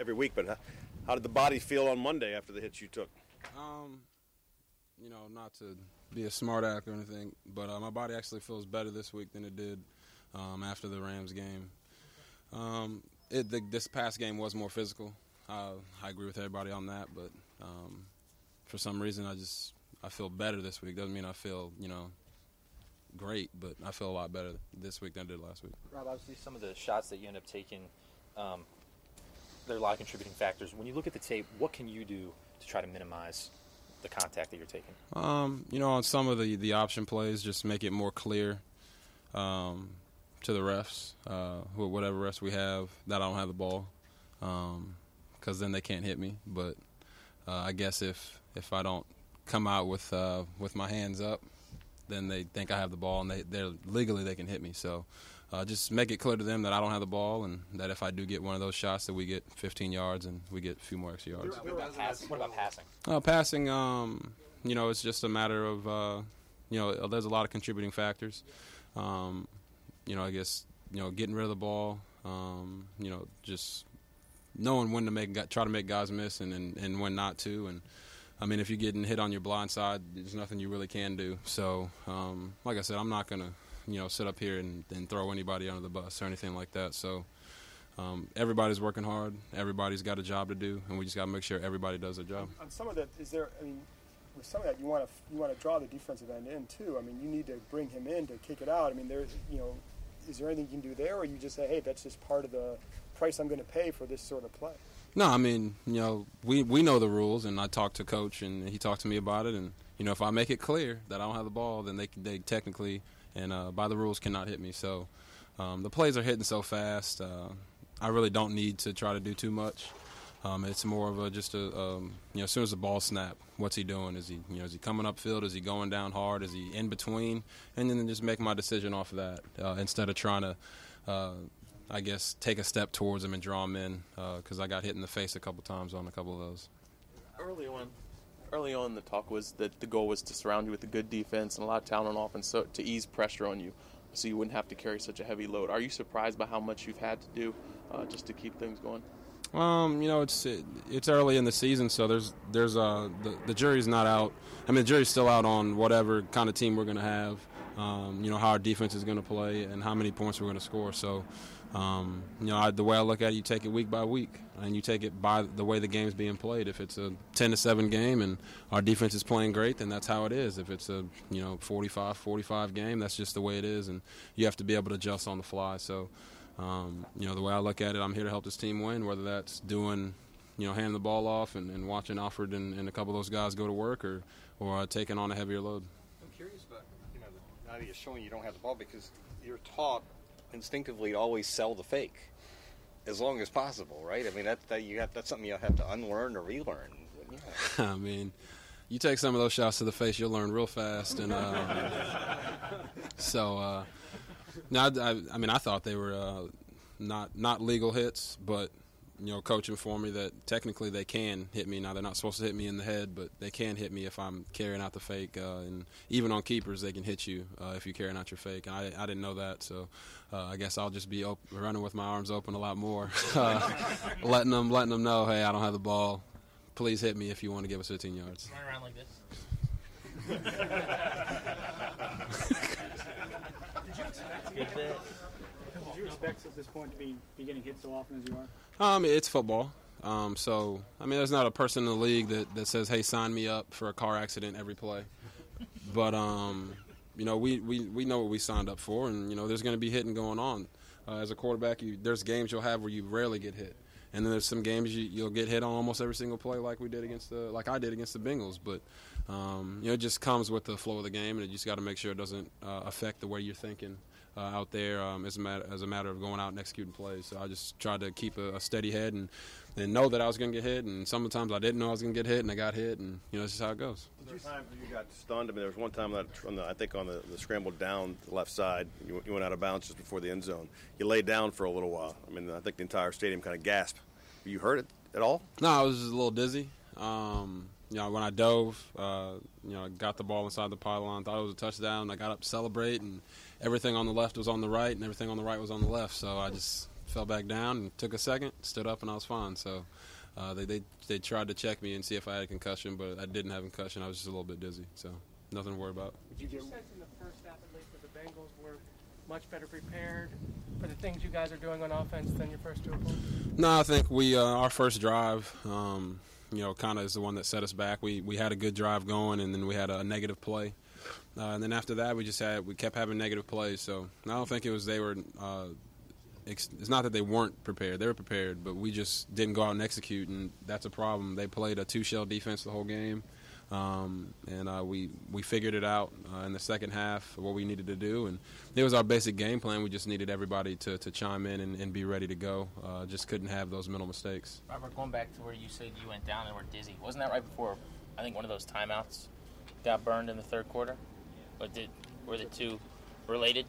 every week, but how did the body feel on Monday after the hits you took? Not to be a smart aleck or anything, but my body actually feels better this week than it did after the Rams game. This past game was more physical. I agree with everybody on that, but for some reason I feel better this week. Doesn't mean I feel great, but I feel a lot better this week than I did last week. Rob, obviously some of the shots that you end up taking, there are a lot of contributing factors. When you look at the tape, what can you do to try to minimize the contact that you're taking? On some of the option plays, just make it more clear to the refs, whatever refs we have, that I don't have the ball, because then they can't hit me. But I guess if I don't come out with my hands up, then they think I have the ball, and they're legally they can hit me. So just make it clear to them that I don't have the ball, and that if I do get one of those shots, that we get 15 yards and we get a few more extra yards. What about passing? Passing, it's just a matter of, there's a lot of contributing factors. I guess, getting rid of the ball, just knowing when to try to make guys miss and when not to. And I mean, if you're getting hit on your blind side, there's nothing you really can do. So, like I said, I'm not going to, sit up here and throw anybody under the bus or anything like that. So, everybody's working hard. Everybody's got a job to do, and we just got to make sure everybody does their job. On some of that, with some of that, you want to draw the defensive end in too. I mean, you need to bring him in to kick it out. I mean, is there anything you can do there, or you just say, hey, that's just part of the price I'm going to pay for this sort of play? No, I mean, we know the rules, and I talked to Coach, and he talked to me about it. And if I make it clear that I don't have the ball, then they technically and by the rules cannot hit me. So the plays are hitting so fast. I really don't need to try to do too much. It's more of as soon as the ball snap, what's he doing? Is he coming upfield? Is he going down hard? Is he in between? And then just make my decision off of that instead of trying to. Take a step towards him and draw him in, because I got hit in the face a couple times on a couple of those. Early on, the talk was that the goal was to surround you with a good defense and a lot of talent on offense, so to ease pressure on you, so you wouldn't have to carry such a heavy load. Are you surprised by how much you've had to do just to keep things going? It's early in the season, so there's the jury's not out. I mean, the jury's still out on whatever kind of team we're going to have. How our defense is going to play and how many points we're going to score. So, the way I look at it, you take it week by week, and you take it by the way the game's being played. If it's a 10-7 game and our defense is playing great, then that's how it is. If it's a 45-45 game, that's just the way it is, and you have to be able to adjust on the fly. So, the way I look at it, I'm here to help this team win, whether that's doing, handing the ball off and watching Alfred and a couple of those guys go to work, or taking on a heavier load. I'm curious about now that you're showing you don't have the ball, because you're taught instinctively to always sell the fake as long as possible, right? I mean, that's something you have to unlearn or relearn. I mean, you take some of those shots to the face, you'll learn real fast, and I thought they were not legal hits, but Coach informed me that technically they can hit me. Now, they're not supposed to hit me in the head, but they can hit me if I'm carrying out the fake. And even on keepers, they can hit you if you're carrying out your fake. And I didn't know that, so I guess I'll just be running with my arms open a lot more, letting them know, hey, I don't have the ball. Please hit me if you want to give us 15 yards. Run around like this. Did you expect at this point to be getting hit so often as you are? It's football. There's not a person in the league that says, hey, sign me up for a car accident every play. But, we know what we signed up for, and, there's going to be hitting going on. As a quarterback, there's games you'll have where you rarely get hit. And then there's some games you'll get hit on almost every single play like I did against the Bengals. But, it just comes with the flow of the game, and you just got to make sure it doesn't affect the way you're thinking out there as a matter of going out and executing plays. So I just tried to keep a steady head and know that I was going to get hit. And sometimes I didn't know I was going to get hit, and I got hit, and it's just how it goes. Was there a time you got stunned? I mean, there was one time that on the scramble down the left side, you went out of bounds just before the end zone. You laid down for a little while. I mean, I think the entire stadium kind of gasped. Were you hurt at all? No, I was just a little dizzy. When I dove, got the ball inside the pylon, thought it was a touchdown. I got up to celebrate, and everything on the left was on the right, and everything on the right was on the left. So I just fell back down and took a second, stood up, and I was fine. So they tried to check me and see if I had a concussion, but I didn't have a concussion. I was just a little bit dizzy, so nothing to worry about. Did you sense in the first half at least that the Bengals were much better prepared for the things you guys are doing on offense than your first two opponents? No, I think we our first drive, kind of is the one that set us back. We had a good drive going, and then we had a negative play. And then after that, we kept having negative plays. So I don't think it was it's not that they weren't prepared. They were prepared, but we just didn't go out and execute, and that's a problem. They played a two-shell defense the whole game, and we figured it out in the second half what we needed to do, and it was our basic game plan. We just needed everybody to chime in and be ready to go. Just couldn't have those mental mistakes. Robert, going back to where you said you went down and were dizzy, wasn't that right before, I think, one of those timeouts got burned in the third quarter? But were the two related?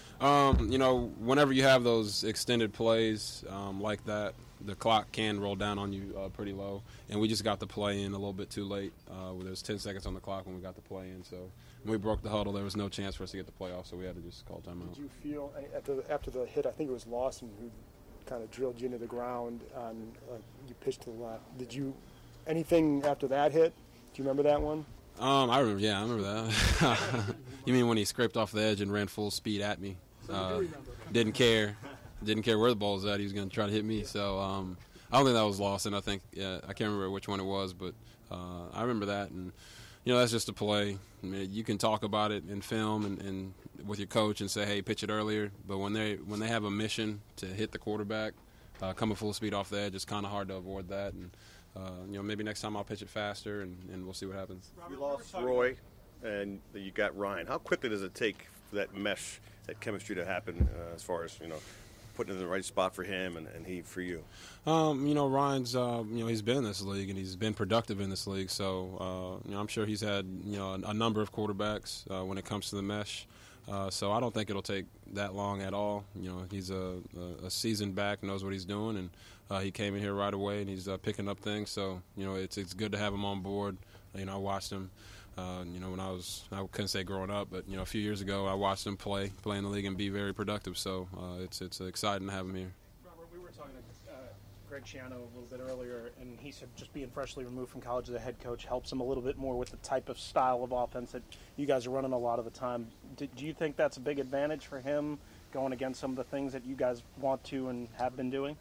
Whenever you have those extended plays like that, the clock can roll down on you pretty low. And we just got the play in a little bit too late. There was 10 seconds on the clock when we got the play in. So when we broke the huddle, there was no chance for us to get the play off, so we had to just call timeout. Did you feel, after the hit, I think it was Lawson who kind of drilled you into the ground on you pitched to the left. Did you, anything after that hit? Do you remember that one? I remember that. You mean when he scraped off the edge and ran full speed at me? Didn't care where the ball was at. He was going to try to hit me. So I don't think that was Lawson. I think I can't remember which one it was, but I remember that. And that's just a play. I mean, you can talk about it in film and with your coach and say, hey, pitch it earlier. But when they have a mission to hit the quarterback, coming full speed off the edge, it's kind of hard to avoid that. And maybe next time I'll pitch it faster, and we'll see what happens. You lost Roy, and you got Ryan. How quickly does it take for that mesh, that chemistry to happen as far as, putting it in the right spot for him and he for you? Ryan's, he's been in this league, and he's been productive in this league. So, I'm sure he's had, a number of quarterbacks when it comes to the mesh. So I don't think it'll take that long at all. He's a seasoned back, knows what he's doing, and he came in here right away, and he's picking up things. So, it's good to have him on board. I watched him, when I couldn't say growing up, but, a few years ago, I watched him play in the league and be very productive. So it's exciting to have him here. Robert, we were talking to Greg Schiano a little bit earlier, and he said just being freshly removed from college as a head coach helps him a little bit more with the type of style of offense that you guys are running a lot of the time. Do you think that's a big advantage for him going against some of the things that you guys want to and have been doing?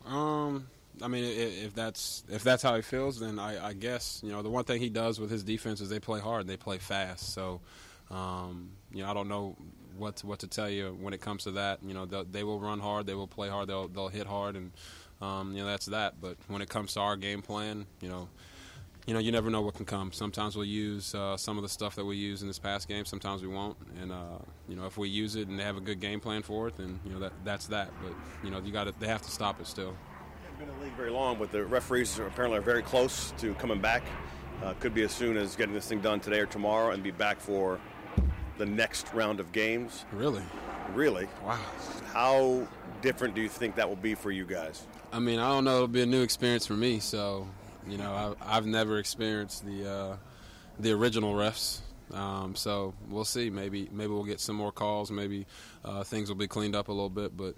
I mean, if that's how he feels, then I guess, the one thing he does with his defense is they play hard, they play fast. So, I don't know what to tell you when it comes to that. They will run hard, they will play hard, they'll hit hard, and that's that. But when it comes to our game plan, you never know what can come. Sometimes we'll use some of the stuff that we use in this past game. Sometimes we won't. And if we use it and they have a good game plan for it, then that's that. But they have to stop it still. Been in the league very long, but the referees apparently are very close to coming back. Could be as soon as getting this thing done today or tomorrow, and be back for the next round of games. Really? Wow. How different do you think that will be for you guys? I mean, I don't know. It'll be a new experience for me. So, I've never experienced the original refs. So we'll see. Maybe we'll get some more calls. Maybe things will be cleaned up a little bit. But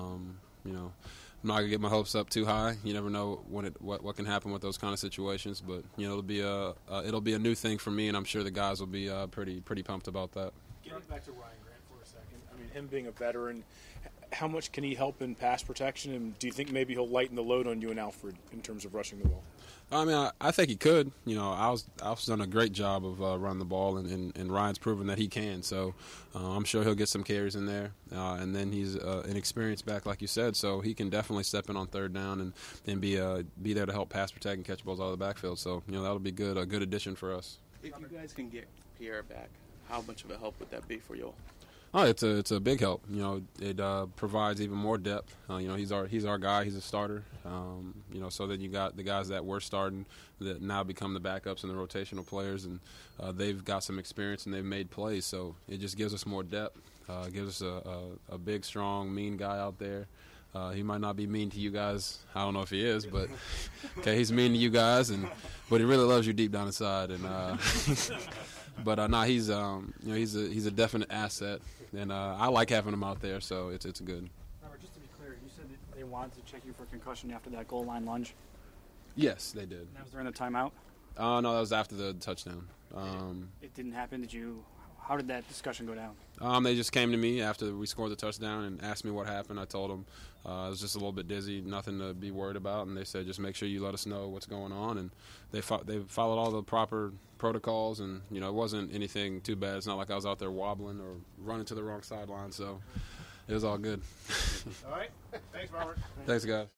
I'm not gonna get my hopes up too high. You never know what can happen with those kind of situations. But it'll be a new thing for me, and I'm sure the guys will be pretty pumped about that. Getting back to Ryan Grant for a second. I mean, him being a veteran, how much can he help in pass protection? And do you think maybe he'll lighten the load on you and Alfred in terms of rushing the ball? I mean, I think he could. Alf's done a great job of running the ball, and Ryan's proven that he can. So I'm sure he'll get some carries in there. And then he's an experienced back, like you said, so he can definitely step in on third down and be there to help pass protect and catch balls out of the backfield. So that'll be good, a good addition for us. If you guys can get Pierre back, how much of a help would that be for you? Oh, it's a big help. It provides even more depth. He's our guy. He's a starter. So then you got the guys that were starting that now become the backups and the rotational players, and they've got some experience and they've made plays. So it just gives us more depth. Gives us a big, strong, mean guy out there. He might not be mean to you guys. I don't know if he is, but okay, he's mean to you guys, but he really loves you deep down inside. And he's he's a definite asset, and I like having him out there. So it's good. Robert, just to be clear, you said that they wanted to check you for concussion after that goal line lunge? Yes, they did. And that was during the timeout? No, that was after the touchdown. It didn't happen. How did that discussion go down? They just came to me after we scored the touchdown and asked me what happened. I told them I was just a little bit dizzy, nothing to be worried about, and they said just make sure you let us know what's going on. And they followed all the proper protocols, and it wasn't anything too bad. It's not like I was out there wobbling or running to the wrong sideline, so it was all good. All right. Thanks, Robert. Thanks, guys.